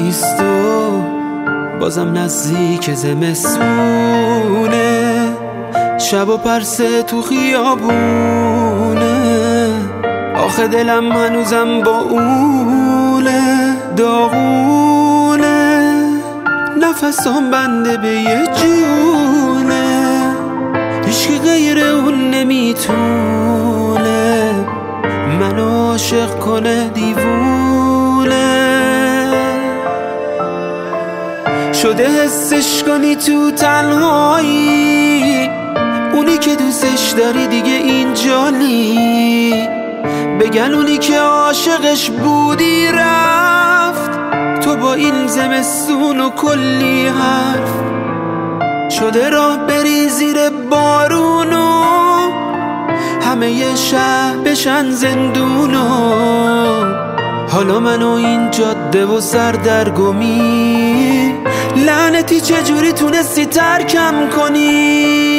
نیست و بازم نزدیک زمستونه، شب و پرسه تو خیابونه، آخه دلم هنوزم با اونه، داغونه، نفسام بنده به یه جونه، هیچکی غیر اون نمیتونه منو عاشق کنه دیوونه. شده حسش کنی تو تنهایی، اونی که دوستش داری دیگه اینجا نی، بگن اونی که عاشقش بودی رفت، تو با این زمستون و کلی حرف شده راه بری زیر بارونو، همه ی شهر بشن زندونو، حالا منو این جاده و سردرگمی، لعنتی چجوری تونستی ترکم کنی؟